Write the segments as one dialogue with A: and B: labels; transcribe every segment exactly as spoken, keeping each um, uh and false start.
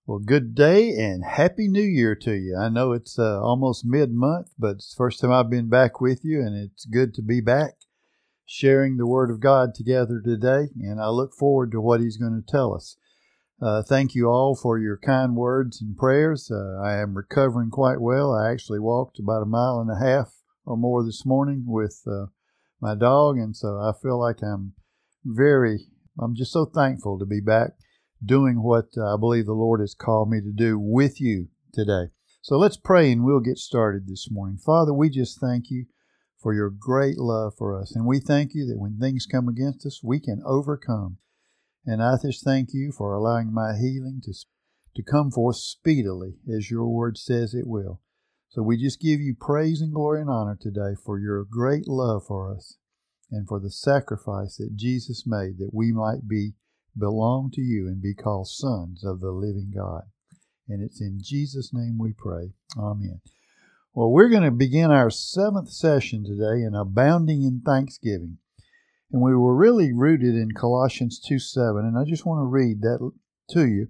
A: Well, good day and Happy New Year to you. I know it's uh, almost mid-month, but it's the first time I've been back with you, and it's good to be back sharing the Word of God together today, and I look forward to what He's going to tell us. Uh, thank you all for your kind words and prayers. Uh, I am recovering quite well. I actually walked about a mile and a half or more this morning with uh, my dog, and so I feel like I'm very, I'm just so thankful to be back doing what uh, I believe the Lord has called me to do with you today. So let's pray and we'll get started this morning. Father, we just thank you for your great love for us. And we thank you that when things come against us, we can overcome. And I just thank you for allowing my healing to, to come forth speedily, as your word says it will. So we just give you praise and glory and honor today for your great love for us and for the sacrifice that Jesus made that we might be belong to you and be called sons of the living God. And it's in Jesus' name we pray. Amen. Well, we're going to begin our seventh session today in Abounding in Thanksgiving. And we were really rooted in Colossians two seven, and I just want to read that to you.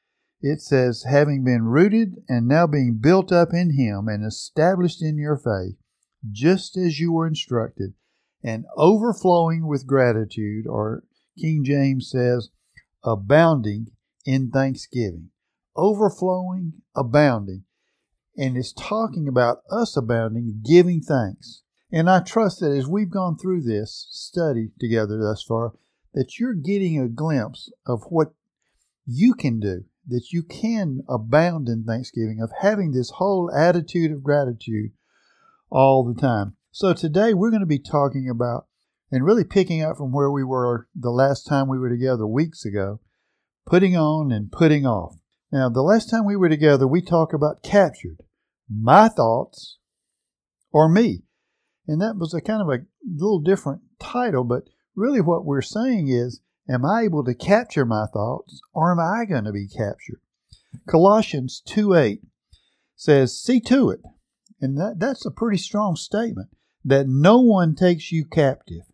A: It says, having been rooted and now being built up in Him and established in your faith, just as you were instructed, and overflowing with gratitude, or King James says, abounding in thanksgiving. Overflowing, abounding. And it's talking about us abounding, giving thanks. And I trust that as we've gone through this study together thus far, that you're getting a glimpse of what you can do, that you can abound in thanksgiving, of having this whole attitude of gratitude all the time. So today we're going to be talking about, and really picking up from where we were the last time we were together weeks ago, putting on and putting off. Now, the last time we were together, we talked about captured, my thoughts or me. And that was a kind of a little different title, but really what we're saying is, am I able to capture my thoughts or am I going to be captured? Colossians two eight says, see to it, and that, that's a pretty strong statement, that no one takes you captive.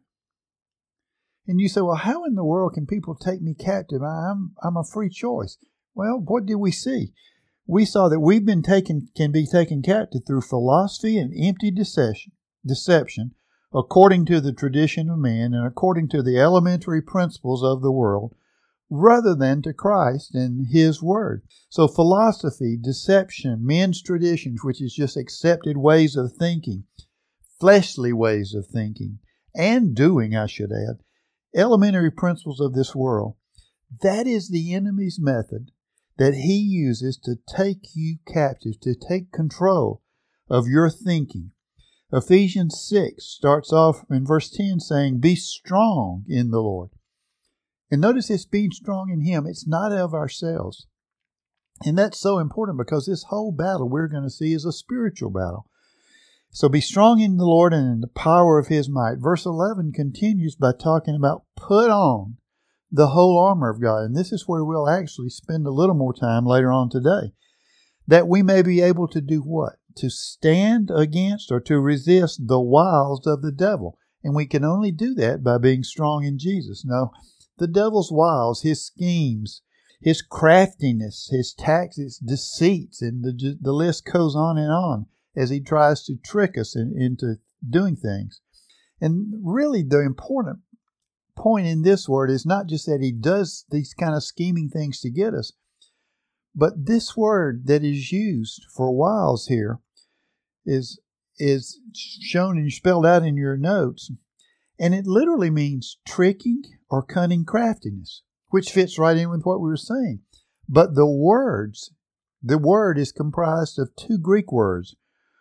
A: And you say, well, how in the world can people take me captive? I'm I'm a free choice. Well, what did we see? We saw that we've been taken, can be taken captive through philosophy and empty deception, deception, according to the tradition of man and according to the elementary principles of the world, rather than to Christ and His Word. So philosophy, deception, men's traditions, which is just accepted ways of thinking, fleshly ways of thinking, and doing, I should add, elementary principles of this world, that is the enemy's method that he uses to take you captive, to take control of your thinking. Ephesians six starts off in verse ten saying, be strong in the Lord. And notice it's being strong in Him. It's not of ourselves. And that's so important because this whole battle we're going to see is a spiritual battle. So be strong in the Lord and in the power of His might. Verse eleven continues by talking about put on the whole armor of God. And this is where we'll actually spend a little more time later on today. That we may be able to do what? To stand against or to resist the wiles of the devil. And we can only do that by being strong in Jesus. No, the devil's wiles, his schemes, his craftiness, his tactics, deceits, and the, the list goes on and on as he tries to trick us in, into doing things. And really the important point in this word is not just that he does these kind of scheming things to get us, but this word that is used for wiles here is, is shown and spelled out in your notes. And it literally means tricking or cunning craftiness, which fits right in with what we were saying. But the words, the word is comprised of two Greek words.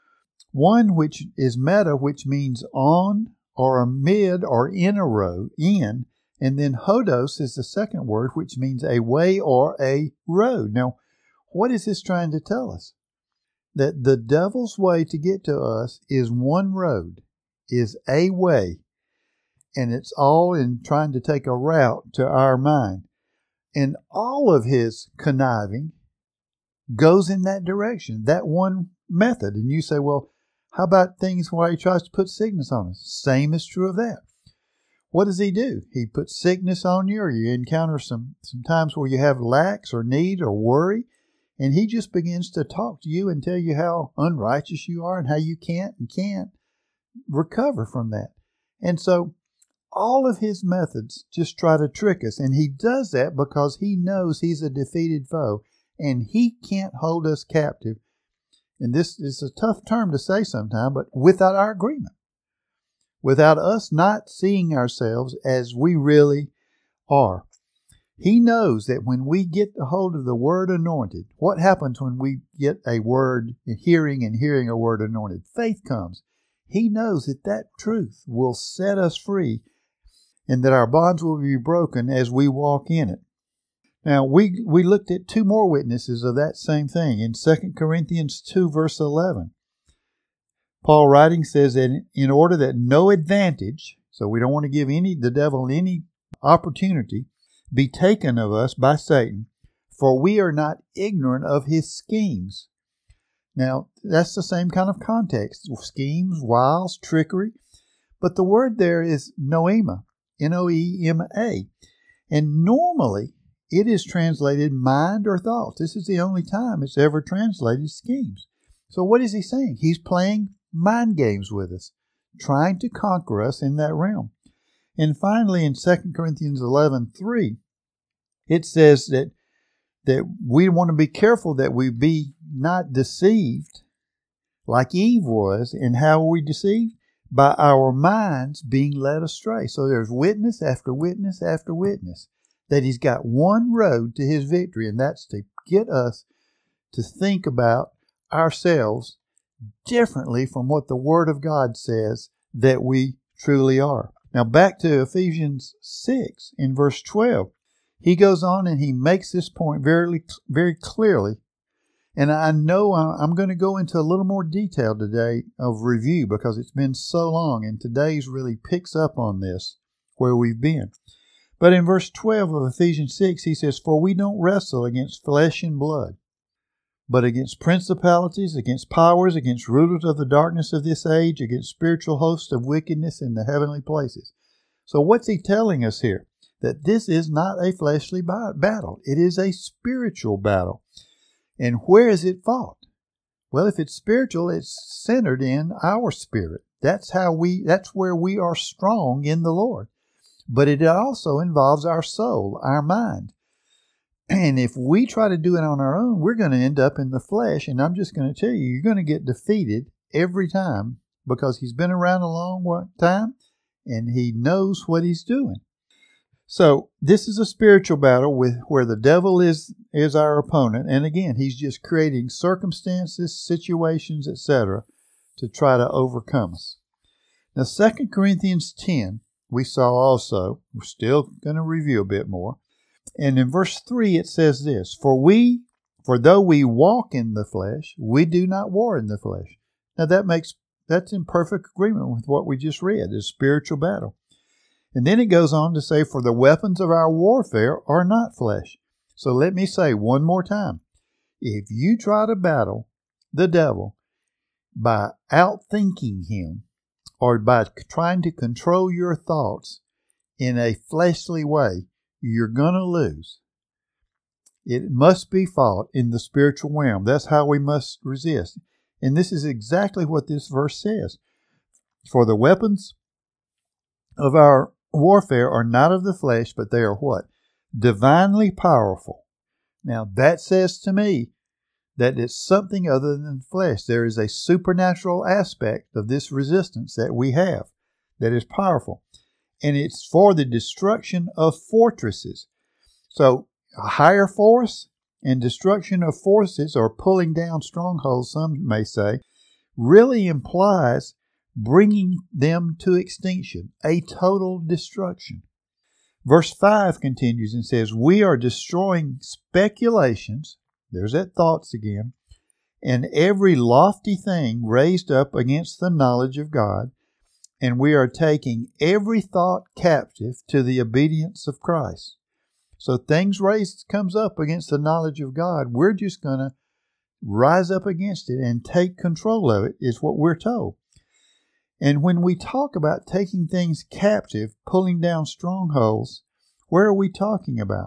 A: One which is meta, which means on or amid or in a road, in, and then hodos is the second word, which means a way or a road. Now, what is this trying to tell us? That the devil's way to get to us is one road, is a way, and it's all in trying to take a route to our mind. And all of his conniving goes in that direction, that one method. And you say, well, how about things where he tries to put sickness on us? Same is true of that. What does he do? He puts sickness on you, or you encounter some, some times where you have lacks or need or worry, And he just begins to talk to you and tell you how unrighteous you are and how you can't and can't recover from that. And so all of his methods just try to trick us. And he does that because he knows he's a defeated foe and he can't hold us captive. And this is a tough term to say sometimes, but without our agreement, without us not seeing ourselves as we really are. He knows that when we get a hold of the word anointed, what happens when we get a word, hearing and hearing a word anointed? Faith comes. He knows that that truth will set us free and that our bonds will be broken as we walk in it. Now, we, we looked at two more witnesses of that same thing in Second Corinthians two, verse eleven. Paul writing says that in order that no advantage, so we don't want to give any the devil any opportunity, be taken of us by Satan, for we are not ignorant of his schemes. Now, that's the same kind of context. Schemes, wiles, trickery. But the word there is noema, N O E M A. And normally, it is translated mind or thoughts. This is the only time it's ever translated schemes. So what is he saying? He's playing mind games with us, trying to conquer us in that realm. And finally, in Second Corinthians eleven three, it says that, that we want to be careful that we be not deceived like Eve was. And how were we deceived? By our minds being led astray. So there's witness after witness after witness that he's got one road to his victory, and that's to get us to think about ourselves differently from what the Word of God says that we truly are. Now back to Ephesians six in verse twelve. He goes on and he makes this point very, very clearly. And I know I'm going to go into a little more detail today of review because it's been so long, and today's really picks up on this where we've been. But in verse twelve of Ephesians six, he says, "For we don't wrestle against flesh and blood, but against principalities, against powers, against rulers of the darkness of this age, against spiritual hosts of wickedness in the heavenly places." So what's he telling us here? That this is not a fleshly battle. It is a spiritual battle. And where is it fought? Well, if it's spiritual, it's centered in our spirit. That's how we, that's where we are strong in the Lord. But it also involves our soul, our mind. And if we try to do it on our own, we're going to end up in the flesh. And I'm just going to tell you, you're going to get defeated every time because he's been around a long time and he knows what he's doing. So this is a spiritual battle with where the devil is, is our opponent. And again, he's just creating circumstances, situations, et cetera to try to overcome us. Now, Second Corinthians ten, we saw also, we're still going to review a bit more. And in verse three, it says this, For we, for though we walk in the flesh, we do not war in the flesh. Now that makes, that's in perfect agreement with what we just read, is spiritual battle. And then it goes on to say, For the weapons of our warfare are not flesh. So let me say one more time. If you try to battle the devil by outthinking him, or by trying to control your thoughts in a fleshly way, you're going to lose. It must be fought in the spiritual realm. That's how we must resist. And this is exactly what this verse says. For the weapons of our warfare are not of the flesh, but they are what? Divinely powerful. Now that says to me that it's something other than flesh. There is a supernatural aspect of this resistance that we have that is powerful. And it's for the destruction of fortresses. So a higher force and destruction of forces, or pulling down strongholds, some may say, really implies bringing them to extinction, a total destruction. Verse five continues and says, We are destroying speculations, there's that thoughts again, and every lofty thing raised up against the knowledge of God, and we are taking every thought captive to the obedience of Christ. So things raised comes up against the knowledge of God, we're just going to rise up against it and take control of it, is what we're told. And when we talk about taking things captive, pulling down strongholds, where are we talking about?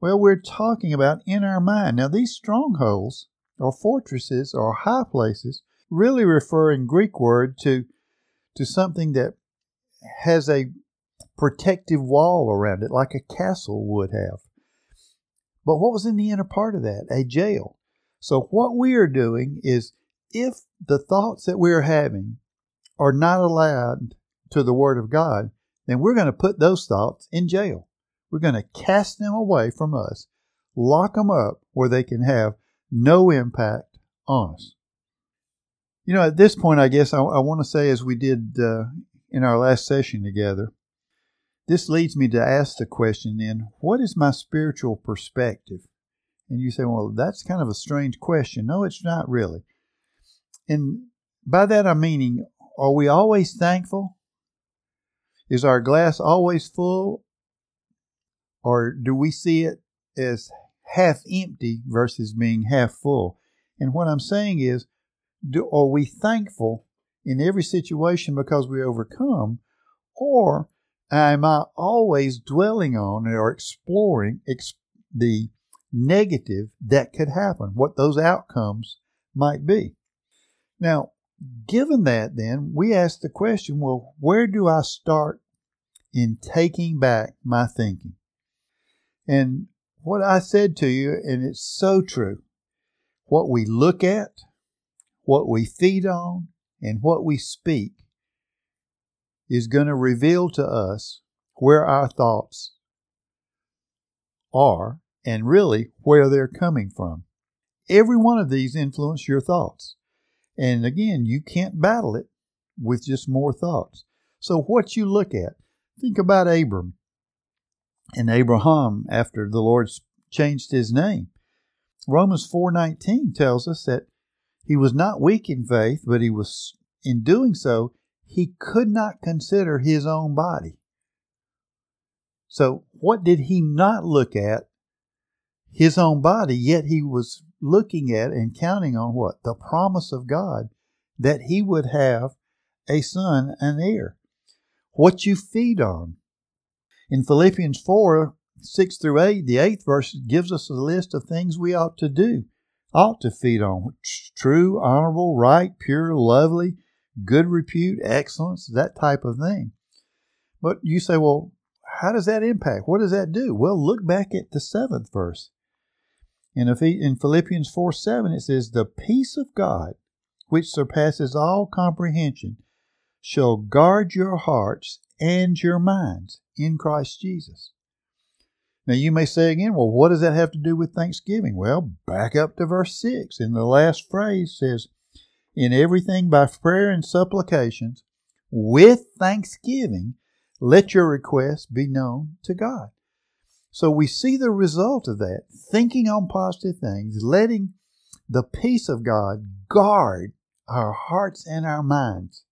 A: Well, we're talking about in our mind. Now, these strongholds or fortresses or high places really refer in Greek word to, to something that has a protective wall around it, like a castle would have. But what was in the inner part of that? A jail. So what we are doing is, if the thoughts that we're having are not allowed to the Word of God, then we're going to put those thoughts in jail. We're going to cast them away from us, lock them up where they can have no impact on us. You know, at this point, I guess I, I want to say, as we did uh, in our last session together, this leads me to ask the question then, what is my spiritual perspective? And you say, well, that's kind of a strange question. No, it's not really. And by that I'm meaning, are we always thankful? Is our glass always full? Or do we see it as half empty versus being half full? And what I'm saying is, do, are we thankful in every situation because we overcome? Or am I always dwelling on or exploring ex- the negative that could happen, what those outcomes might be? Now, given that, then, we ask the question, well, where do I start in taking back my thinking? And what I said to you, and it's so true, what we look at, what we feed on, and what we speak is going to reveal to us where our thoughts are and really where they're coming from. Every one of these influence your thoughts. And again, you can't battle it with just more thoughts. So what you look at, think about Abram and Abraham after the Lord changed his name. Romans four nineteen tells us that he was not weak in faith, but he was, in doing so, he could not consider his own body. So what did he not look at? His own body, yet he was looking at and counting on what? The promise of God that he would have a son, an heir. What you feed on. In Philippians four, six through eight, the eighth verse gives us a list of things we ought to do, ought to feed on. True, honorable, right, pure, lovely, good repute, excellence, that type of thing. But you say, well, how does that impact? What does that do? Well, look back at the seventh verse. In, in Philippians four seven, it says, the peace of God, which surpasses all comprehension, shall guard your hearts and your minds in Christ Jesus. Now you may say again, well, what does that have to do with Thanksgiving? Well, back up to verse six. In the last phrase says, in everything by prayer and supplications, with thanksgiving, let your requests be known to God. So we see the result of that, thinking on positive things, letting the peace of God guard our hearts and our minds.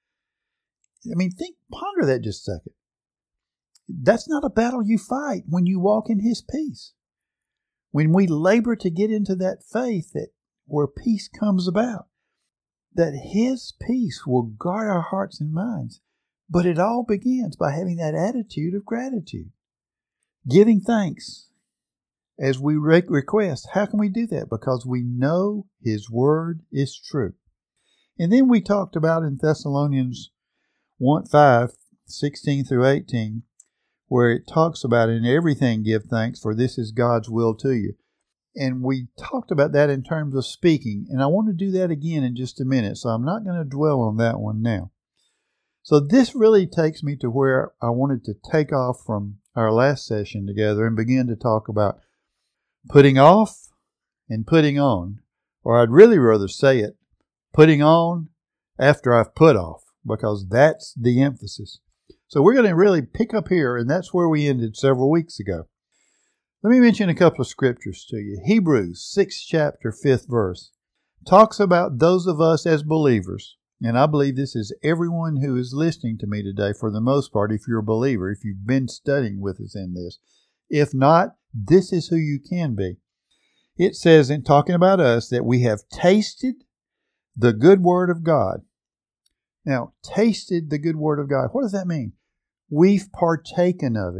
A: I mean, think, ponder that just a second. That's not a battle you fight when you walk in His peace. When we labor to get into that faith that where peace comes about, that His peace will guard our hearts and minds. But it all begins by having that attitude of gratitude. Giving thanks as we request. How can we do that? Because we know His Word is true. And then we talked about in Thessalonians one five, sixteen through eighteen, where it talks about in everything give thanks, for this is God's will to you. And we talked about that in terms of speaking. And I want to do that again in just a minute, so I'm not going to dwell on that one now. So this really takes me to where I wanted to take off from our last session together and begin to talk about putting off and putting on. Or I'd really rather say it, putting on after I've put off, because that's the emphasis. So we're going to really pick up here, and that's where we ended several weeks ago. Let me mention a couple of scriptures to you. Hebrews sixth chapter, fifth verse talks about those of us as believers. And I believe this is everyone who is listening to me today, for the most part, if you're a believer, if you've been studying with us in this. If not, this is who you can be. It says, in talking about us, that we have tasted the good word of God. Now, tasted the good word of God. What does that mean? We've partaken of it.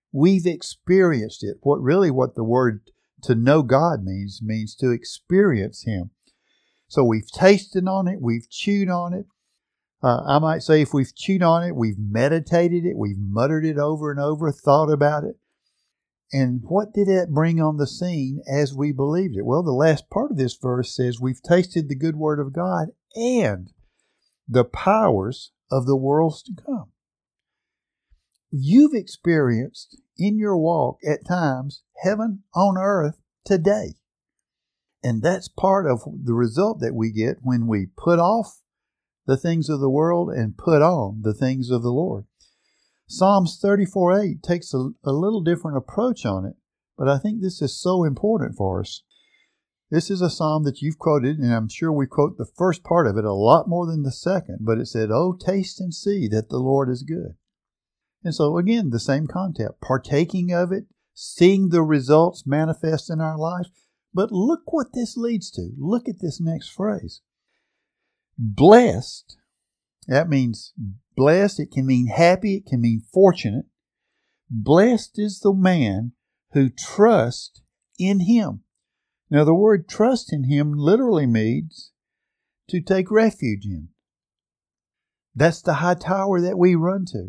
A: We've experienced it. What really what the word to know God means, means to experience Him. So we've tasted on it, we've chewed on it. Uh, I might say if we've chewed on it, we've meditated it, we've muttered it over and over, thought about it. And what did that bring on the scene as we believed it? Well, the last part of this verse says we've tasted the good word of God and the powers of the worlds to come. You've experienced in your walk at times heaven on earth today. And that's part of the result that we get when we put off the things of the world and put on the things of the Lord. Psalms thirty-four eight takes a, a little different approach on it, but I think this is so important for us. This is a psalm that you've quoted, and I'm sure we quote the first part of it a lot more than the second, but it said, "Oh, taste and see that the Lord is good." And so again, the same concept, partaking of it, seeing the results manifest in our life. But look what this leads to. Look at this next phrase. Blessed, that means blessed, it can mean happy, it can mean fortunate. Blessed is the man who trusts in Him. Now the word trust in Him literally means to take refuge in. That's the high tower that we run to.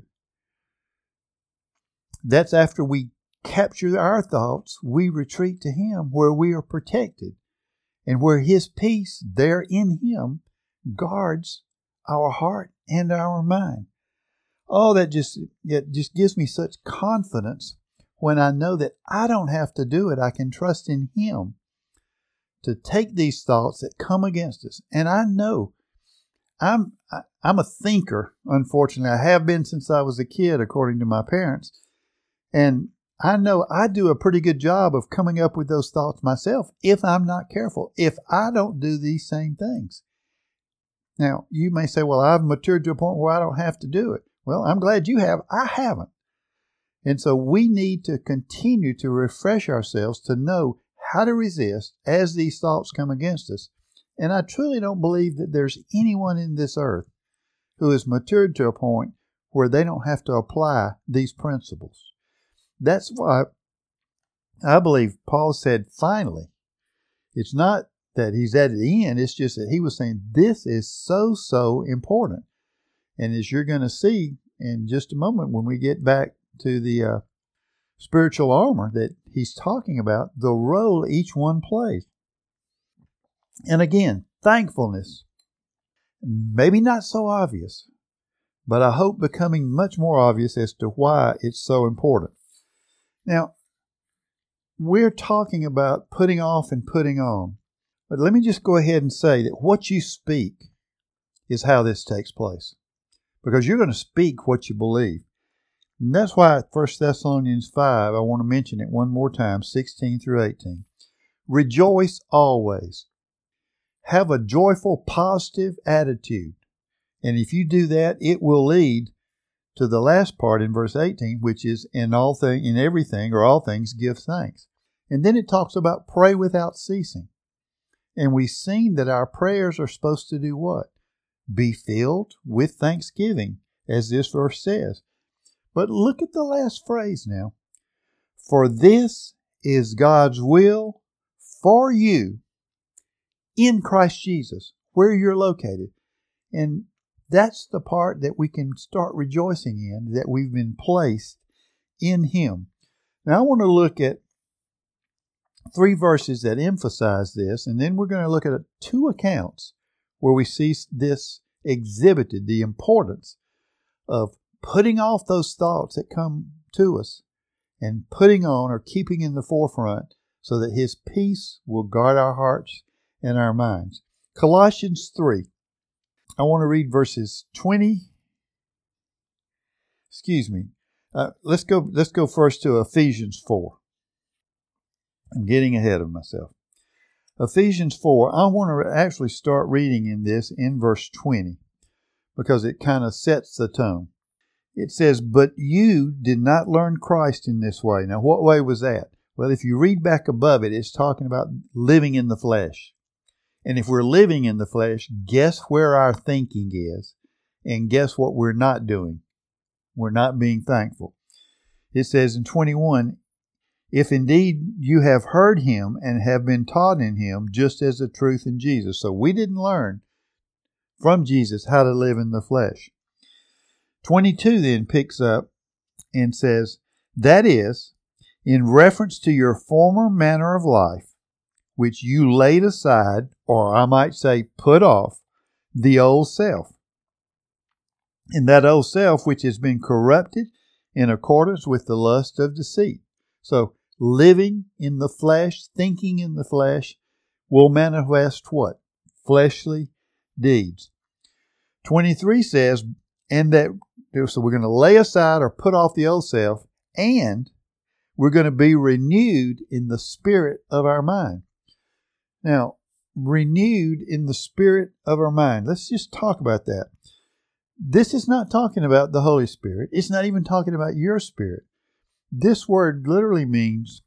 A: That's after we capture our thoughts, we retreat to Him where we are protected and where His peace there in Him guards our heart and our mind. Oh, that just, it just gives me such confidence when I know that I don't have to do it. I can trust in Him to take these thoughts that come against us. And I know I'm, I'm a thinker, unfortunately. I have been since I was a kid, according to my parents. And I know I do a pretty good job of coming up with those thoughts myself if I'm not careful, if I don't do these same things. Now, you may say, well, I've matured to a point where I don't have to do it. Well, I'm glad you have. I haven't. And so we need to continue to refresh ourselves to know how to resist as these thoughts come against us. And I truly don't believe that there's anyone in this earth who has matured to a point where they don't have to apply these principles. That's why I believe Paul said, finally. It's not that he's at the end. It's just that he was saying this is so, so important. And as you're going to see in just a moment when we get back to the uh, spiritual armor that he's talking about, the role each one plays. And again, thankfulness, maybe not so obvious, but I hope becoming much more obvious as to why it's so important. Now, we're talking about putting off and putting on. But let me just go ahead and say that what you speak is how this takes place. Because you're going to speak what you believe. And that's why First Thessalonians five, I want to mention it one more time, sixteen through eighteen. Rejoice always. Have a joyful, positive attitude. And if you do that, it will lead to the last part in verse eighteen, which is in all thing, in everything or all things give thanks. And then it talks about pray without ceasing. And we've seen that our prayers are supposed to do what? Be filled with thanksgiving, as this verse says. But look at the last phrase now. For this is God's will for you in Christ Jesus, where you're located. And that's the part that we can start rejoicing in, that we've been placed in Him. Now I want to look at three verses that emphasize this, and then we're going to look at two accounts where we see this exhibited, the importance of putting off those thoughts that come to us and putting on or keeping in the forefront so that His peace will guard our hearts and our minds. Colossians three. I want to read verses twenty. Excuse me. Uh, let's go. Let's go first to Ephesians four. I'm getting ahead of myself. Ephesians four. I want to actually start reading in this in verse twenty because it kind of sets the tone. It says, "But you did not learn Christ in this way." Now, what way was that? Well, if you read back above it, it's talking about living in the flesh. And if we're living in the flesh, guess where our thinking is? And guess what we're not doing? We're not being thankful. It says in twenty-one, if indeed you have heard him and have been taught in him, just as the truth in Jesus. So we didn't learn from Jesus how to live in the flesh. twenty-two then picks up and says, that is, in reference to your former manner of life, which you laid aside, or I might say put off, the old self. And that old self which has been corrupted in accordance with the lust of deceit. So living in the flesh, thinking in the flesh, will manifest what? Fleshly deeds. twenty-three says, and that, so we're going to lay aside or put off the old self, and we're going to be renewed in the spirit of our mind. Now, renewed in the spirit of our mind. Let's just talk about that. This is not talking about the Holy Spirit. It's not even talking about your spirit. This word literally means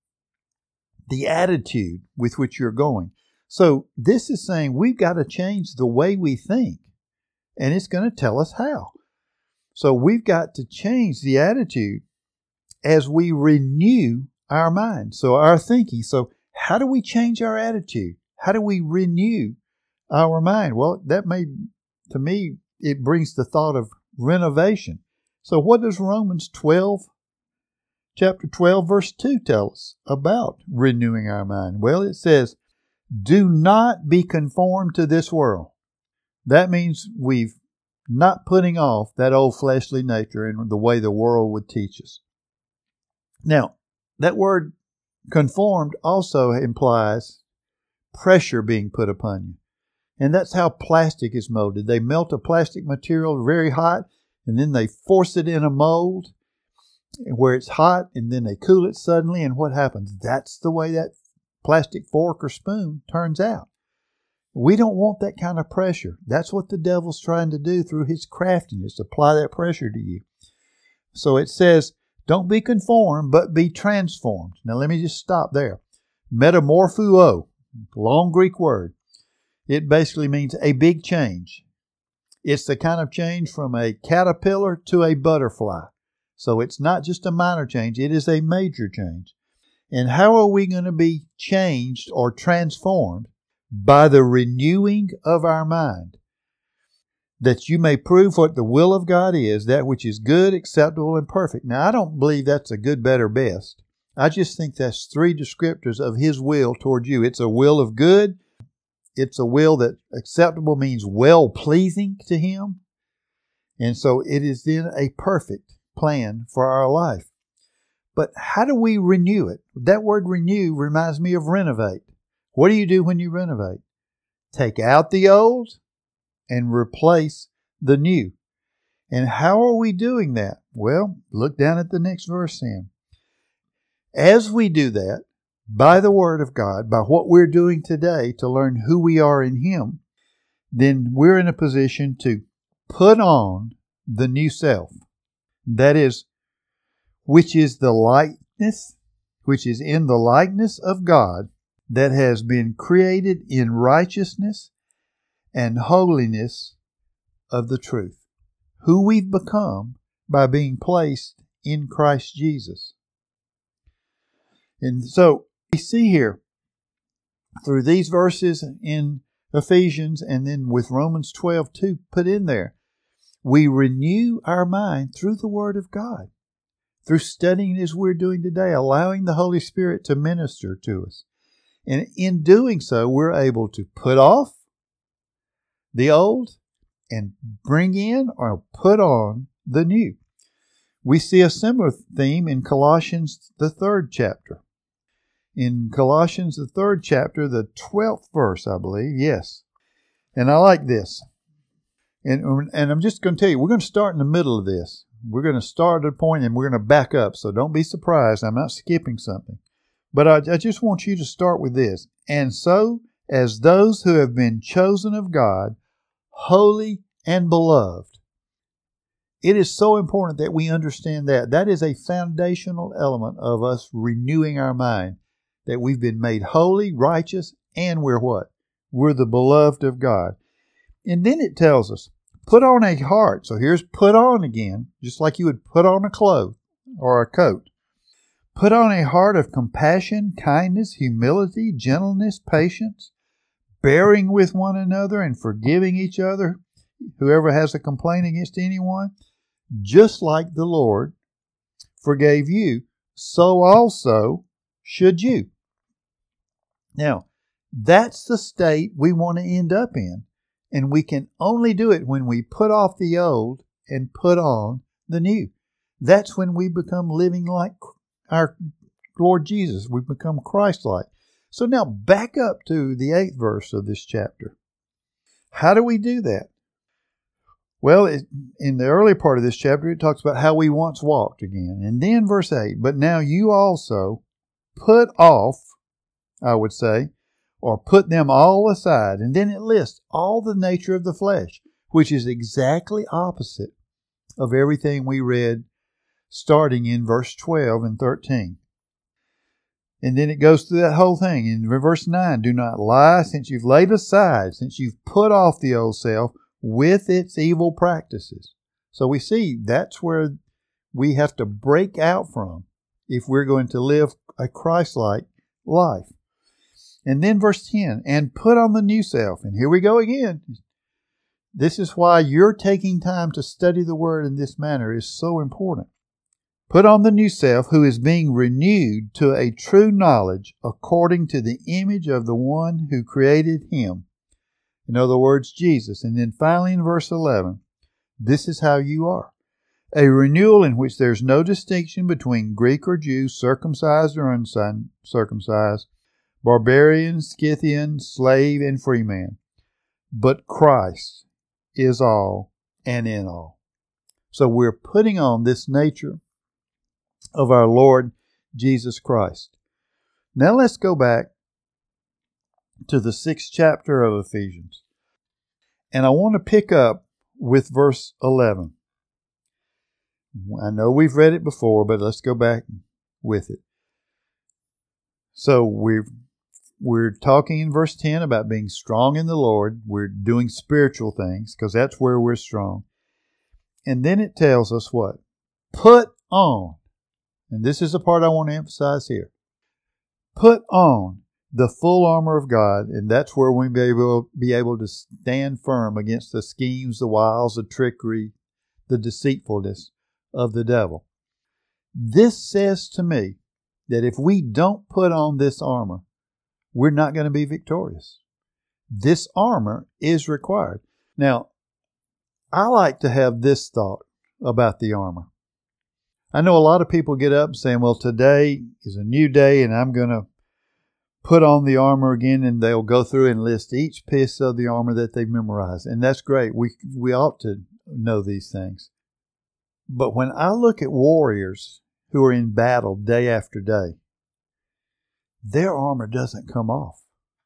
A: the attitude with which you're going. So this is saying we've got to change the way we think, and it's going to tell us how. So we've got to change the attitude as we renew our mind, so our thinking. So how do we change our attitude? How do we renew our mind? Well, that may, to me, it brings the thought of renovation. So what does Romans twelve, chapter twelve, verse two tell us about renewing our mind? Well, it says, do not be conformed to this world. That means we've not putting off that old fleshly nature and the way the world would teach us. Now, that word conformed also implies pressure being put upon you. And that's how plastic is molded. They melt a plastic material very hot, and then they force it in a mold where it's hot, and then they cool it suddenly, and what happens? That's the way that plastic fork or spoon turns out. We don't want that kind of pressure. That's what the devil's trying to do through his craftiness, apply that pressure to you. So it says, don't be conformed, but be transformed. Now let me just stop there. Metamorpho, long Greek word. It basically means a big change. It's the kind of change from a caterpillar to a butterfly. So it's not just a minor change, it is a major change. And how are we going to be changed or transformed? By the renewing of our mind, that you may prove what the will of God is, that which is good, acceptable, and perfect. Now, I don't believe that's a good, better, best. I just think that's three descriptors of His will toward you. It's a will of good. It's a will that acceptable means well-pleasing to Him. And so it is then a perfect plan for our life. But how do we renew it? That word renew reminds me of renovate. What do you do when you renovate? Take out the old and replace the new. And how are we doing that? Well, look down at the next verse then. As we do that, by the Word of God, by what we're doing today to learn who we are in Him, then we're in a position to put on the new self. That is, which is the likeness, which is in the likeness of God, that has been created in righteousness and holiness of the truth. Who we've become by being placed in Christ Jesus. And so we see here through these verses in Ephesians and then with Romans twelve two put in there, we renew our mind through the Word of God, through studying as we're doing today, allowing the Holy Spirit to minister to us. And in doing so, we're able to put off the old and bring in or put on the new. We see a similar theme in Colossians, the third chapter. In Colossians, the third chapter, the twelfth verse, I believe. Yes. And I like this. And, and I'm just going to tell you, we're going to start in the middle of this. We're going to start at a point and we're going to back up. So don't be surprised. I'm not skipping something. But I, I just want you to start with this. And so, as those who have been chosen of God, holy and beloved. It is so important that we understand that. That is a foundational element of us renewing our mind. That we've been made holy, righteous, and we're what? We're the beloved of God. And then it tells us, put on a heart. So here's put on again, just like you would put on a cloth, or a coat. Put on a heart of compassion, kindness, humility, gentleness, patience, bearing with one another and forgiving each other, whoever has a complaint against anyone, just like the Lord forgave you, so also should you. Now, that's the state we want to end up in, and we can only do it when we put off the old and put on the new. That's when we become living like our Lord Jesus. We become Christ-like. So now back up to the eighth verse of this chapter. How do we do that? Well, it, in the early part of this chapter, it talks about how we once walked again. And then verse eight, but now you also put off, I would say, or put them all aside. And then it lists all the nature of the flesh, which is exactly opposite of everything we read starting in verse twelve and thirteen. And then it goes through that whole thing. In verse nine, do not lie, since you've laid aside, since you've put off the old self with its evil practices. So we see that's where we have to break out from if we're going to live a Christ-like life. And then verse ten, and put on the new self. And here we go again. This is why you're taking time to study the Word in this manner is so important. Put on the new self, who is being renewed to a true knowledge according to the image of the one who created him. In other words, Jesus. And then finally in verse eleven, this is how you are. A renewal in which there's no distinction between Greek or Jew, circumcised or uncircumcised, barbarian, Scythian, slave, and free man. But Christ is all and in all. So we're putting on this nature of our Lord Jesus Christ. Now let's go back to the sixth chapter of Ephesians. And I want to pick up with verse eleven. I know we've read it before, but let's go back with it. So we've We're talking in verse ten about being strong in the Lord. We're doing spiritual things because that's where we're strong. And then it tells us what? Put on. And this is the part I want to emphasize here. Put on the full armor of God, and that's where we'll be able, be able to stand firm against the schemes, the wiles, the trickery, the deceitfulness of the devil. This says to me that if we don't put on this armor, we're not going to be victorious. This armor is required. Now, I like to have this thought about the armor. I know a lot of people get up saying, well, today is a new day and I'm going to put on the armor again, and they'll go through and list each piece of the armor that they've memorized. And that's great. We, we ought to know these things. But when I look at warriors who are in battle day after day, their armor doesn't come off.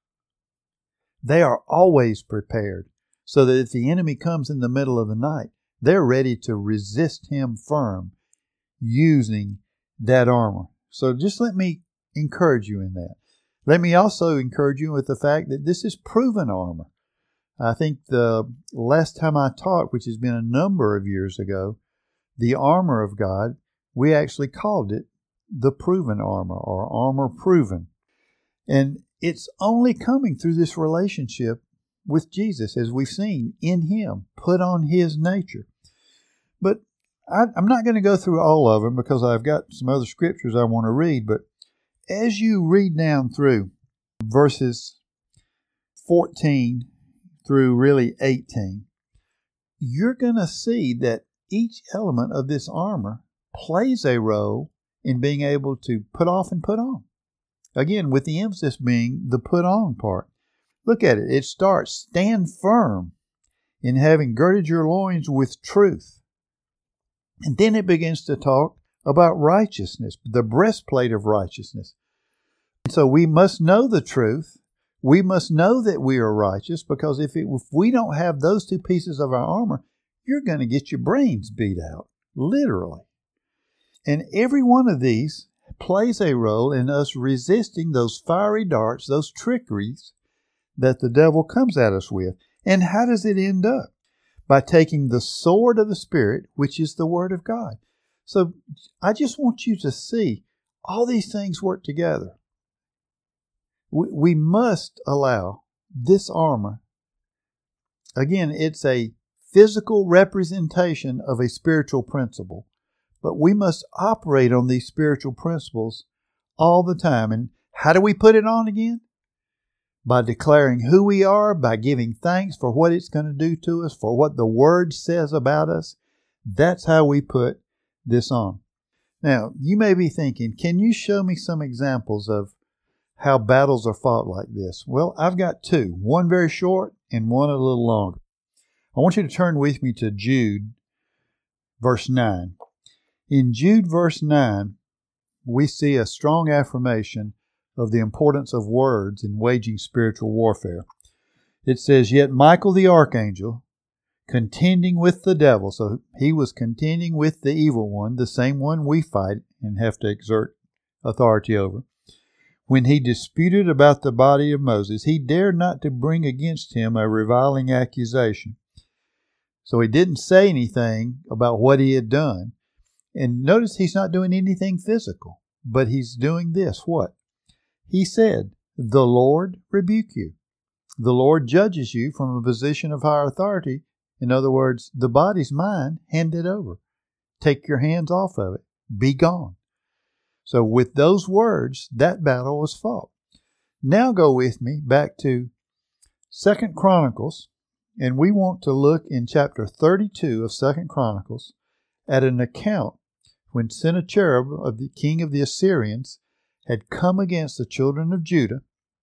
A: They are always prepared so that if the enemy comes in the middle of the night, they're ready to resist him firm using that armor. So just let me encourage you in that. Let me also encourage you with the fact that this is proven armor. I think the last time I taught, which has been a number of years ago, the armor of God, we actually called it the proven armor or armor proven. And it's only coming through this relationship with Jesus, as we've seen in Him, put on His nature. But I, I'm not going to go through all of them because I've got some other scriptures I want to read. But as you read down through verses fourteen through really eighteen, you're going to see that each element of this armor plays a role in being able to put off and put on. Again, with the emphasis being the put on part. Look at it. It starts, stand firm in having girded your loins with truth. And then it begins to talk about righteousness, the breastplate of righteousness. And so we must know the truth. We must know that we are righteous, because if, it, if we don't have those two pieces of our armor, you're going to get your brains beat out, literally. And every one of these plays a role in us resisting those fiery darts, those trickeries that the devil comes at us with. And how does it end up? By taking the sword of the Spirit, which is the Word of God. So I just want you to see all these things work together. We, we must allow this armor. Again, it's a physical representation of a spiritual principle, but we must operate on these spiritual principles all the time. And how do we put it on again? By declaring who we are, by giving thanks for what it's going to do to us, for what the Word says about us. That's how we put this on. Now, you may be thinking, can you show me some examples of how battles are fought like this? Well, I've got two, one very short and one a little longer. I want you to turn with me to Jude, verse nine. In Jude, verse nine, we see a strong affirmation of the importance of words in waging spiritual warfare. It says, "Yet Michael the archangel, contending with the devil," so he was contending with the evil one, the same one we fight and have to exert authority over, "when he disputed about the body of Moses, he dared not to bring against him a reviling accusation." So he didn't say anything about what he had done. And notice he's not doing anything physical, but he's doing this. What? He said, "The Lord rebuke you." The Lord judges you from a position of higher authority. In other words, the body's mine, hand it over. Take your hands off of it. Be gone. So with those words, that battle was fought. Now go with me back to Second Chronicles, and we want to look in chapter thirty-two of Second Chronicles at an account when Sennacherib, of the king of the Assyrians, had come against the children of Judah,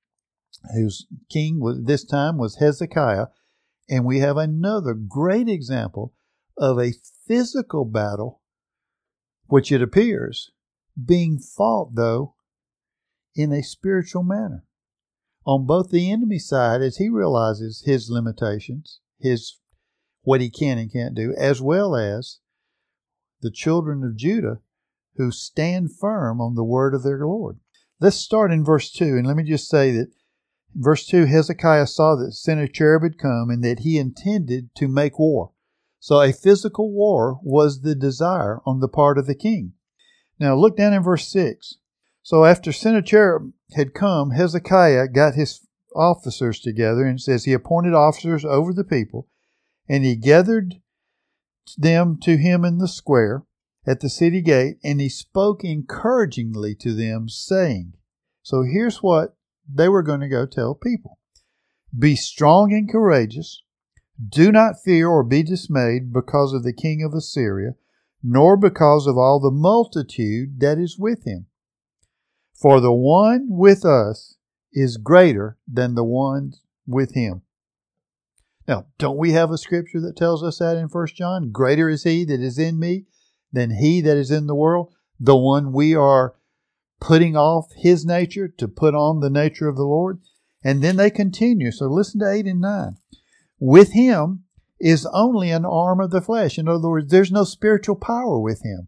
A: whose king was this time was Hezekiah, and we have another great example of a physical battle, which it appears being fought, though, in a spiritual manner. On both the enemy side, as he realizes his limitations, his what he can and can't do, as well as the children of Judah who stand firm on the word of their Lord. Let's start in verse two, and let me just say that in verse two, Hezekiah saw that Sennacherib had come and that he intended to make war. So a physical war was the desire on the part of the king. Now look down in verse six. So after Sennacherib had come, Hezekiah got his officers together, and it says he appointed officers over the people, and he gathered them to him in the square at the city gate, and he spoke encouragingly to them, saying, so here's what they were going to go tell people. "Be strong and courageous. Do not fear or be dismayed because of the king of Assyria, nor because of all the multitude that is with him. For the one with us is greater than the one with him." Now, don't we have a scripture that tells us that in First John? "Greater is he that is in me than he that is in the world." The one we are putting off his nature to put on the nature of the Lord. And then they continue. So listen to eight and nine. "With him is only an arm of the flesh." In other words, there's no spiritual power with him.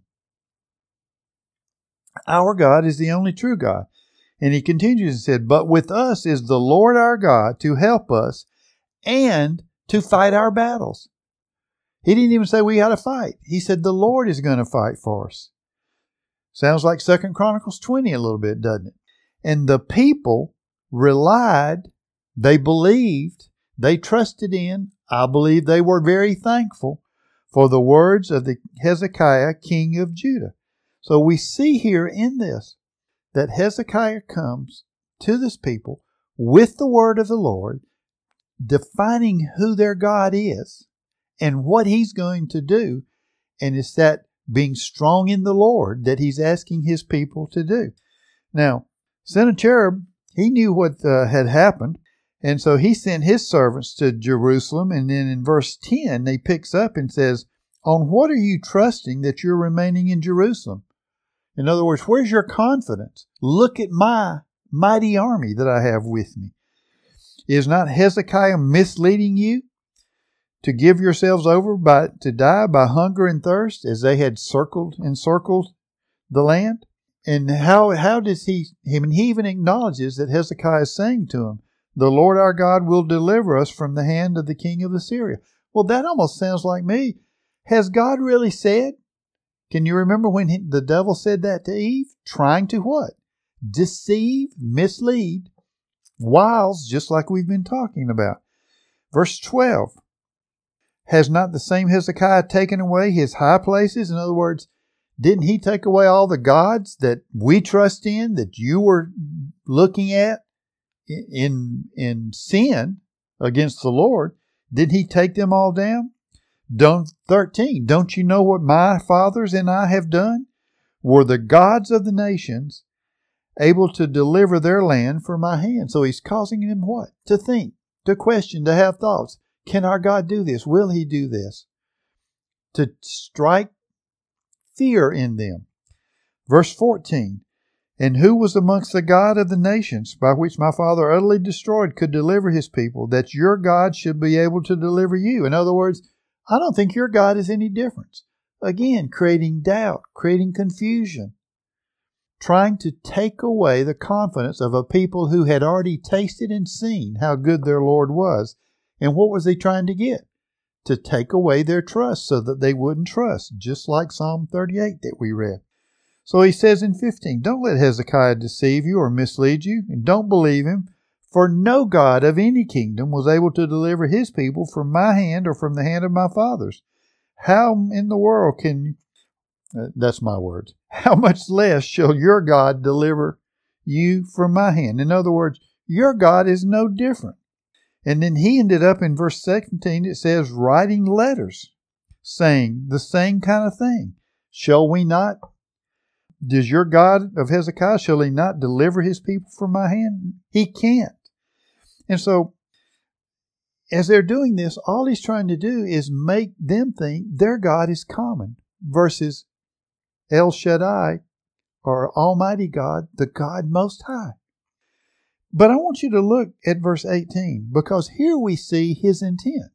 A: Our God is the only true God. And he continues and said, "But with us is the Lord our God to help us and to fight our battles." He didn't even say we had to fight. He said the Lord is going to fight for us. Sounds like Second Chronicles twenty a little bit, doesn't it? And the people relied, they believed, they trusted in, I believe they were very thankful for the words of the Hezekiah, king of Judah. So we see here in this that Hezekiah comes to this people with the word of the Lord, defining who their God is and what he's going to do. And it's that being strong in the Lord that he's asking his people to do. Now, Sennacherib, he knew what uh, had happened. And so he sent his servants to Jerusalem. And then in verse ten, he picks up and says, "On what are you trusting that you're remaining in Jerusalem?" In other words, where's your confidence? Look at my mighty army that I have with me. Is not Hezekiah misleading you to give yourselves over by, to die by hunger and thirst as they had circled encircled the land? And how, how does he, I mean, he even acknowledges that Hezekiah is saying to him, "The Lord our God will deliver us from the hand of the king of Assyria." Well, that almost sounds like me. Has God really said Can you remember when he, the devil said that to Eve? Trying to what? Deceive, mislead, wiles, just like we've been talking about. Verse twelve. Has not the same Hezekiah taken away his high places? In other words, didn't he take away all the gods that we trust in, that you were looking at in, in sin against the Lord? Didn't he take them all down? Don't, thirteen, don't you know what my fathers and I have done? Were the gods of the nations able to deliver their land from my hand? So he's causing them what? To think, to question, to have thoughts. Can our God do this? Will he do this? To strike fear in them. Verse fourteen, and who was amongst the God of the nations by which my father utterly destroyed could deliver his people, that your God should be able to deliver you? In other words, I don't think your God is any different. Again, creating doubt, creating confusion, trying to take away the confidence of a people who had already tasted and seen how good their Lord was. And what was he trying to get? To take away their trust so that they wouldn't trust, just like Psalm thirty-eight that we read. So he says in fifteen, don't let Hezekiah deceive you or mislead you, and don't believe him, for no God of any kingdom was able to deliver his people from my hand or from the hand of my fathers. How in the world can you, uh, that's my words, how much less shall your God deliver you from my hand? In other words, your God is no different. And then he ended up in verse seventeen, it says, writing letters, saying the same kind of thing. Shall we not, does your God of Hezekiah, shall he not deliver his people from my hand? He can't. And so, as they're doing this, all he's trying to do is make them think their God is common versus El Shaddai, or Almighty God, the God Most High. But I want you to look at verse eighteen, because here we see his intent.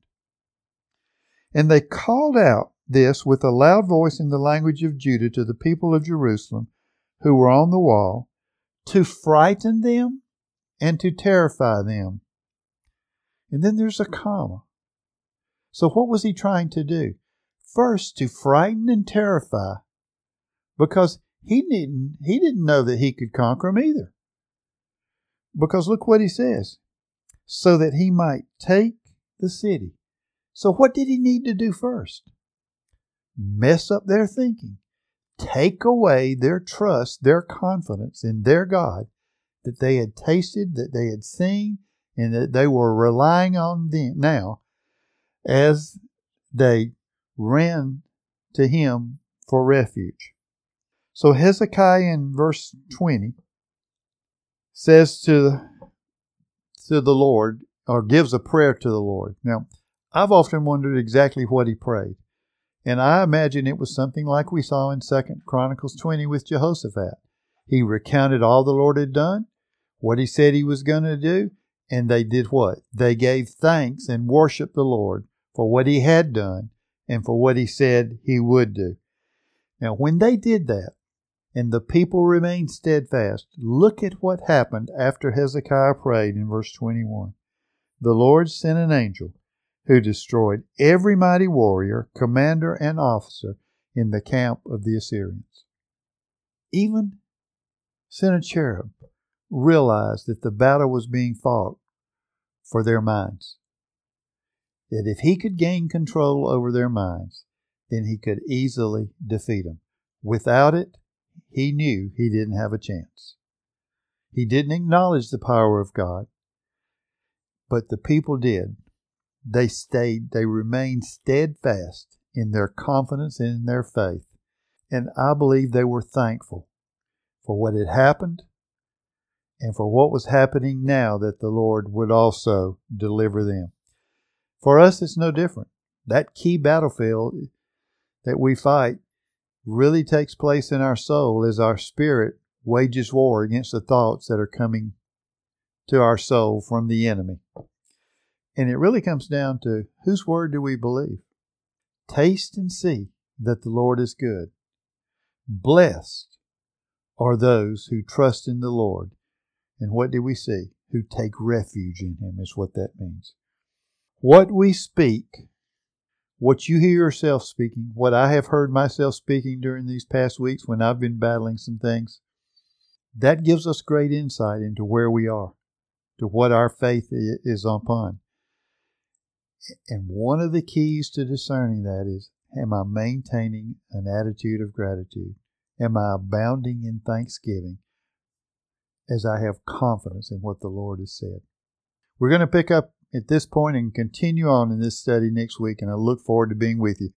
A: And they called out this with a loud voice in the language of Judah to the people of Jerusalem who were on the wall, to frighten them and to terrify them. And then there's a comma. So what was he trying to do? First, to frighten and terrify, because he didn't, he didn't know that he could conquer them either. Because look what he says, so that he might take the city. So what did he need to do first? Mess up their thinking. Take away their trust, their confidence in their God that they had tasted, that they had seen, and that they were relying on them now as they ran to him for refuge. So Hezekiah in verse twenty says to, to the Lord, or gives a prayer to the Lord. Now, I've often wondered exactly what he prayed. And I imagine it was something like we saw in Second Chronicles twenty with Jehoshaphat. He recounted all the Lord had done, what he said he was going to do, and they did what? They gave thanks and worshiped the Lord for what he had done and for what he said he would do. Now, when they did that, and the people remained steadfast, look at what happened after Hezekiah prayed in verse twenty-one. The Lord sent an angel who destroyed every mighty warrior, commander, and officer in the camp of the Assyrians. Even Sennacherib realized that the battle was being fought for their minds. That if he could gain control over their minds, then he could easily defeat them. Without it, he knew he didn't have a chance. He didn't acknowledge the power of God, but the people did. They stayed, they remained steadfast in their confidence and in their faith. And I believe they were thankful for what had happened and for what was happening now, that the Lord would also deliver them. For us, it's no different. That key battlefield that we fight really takes place in our soul as our spirit wages war against the thoughts that are coming to our soul from the enemy. And it really comes down to, whose word do we believe? Taste and see that the Lord is good. Blessed are those who trust in the Lord. And what do we see? Who take refuge in Him is what that means. What we speak what you hear yourself speaking, what I have heard myself speaking during these past weeks when I've been battling some things, that gives us great insight into where we are, to what our faith is upon. And one of the keys to discerning that is, am I maintaining an attitude of gratitude? Am I abounding in thanksgiving as I have confidence in what the Lord has said? We're going to pick up at this point and continue on in this study next week, and I look forward to being with you.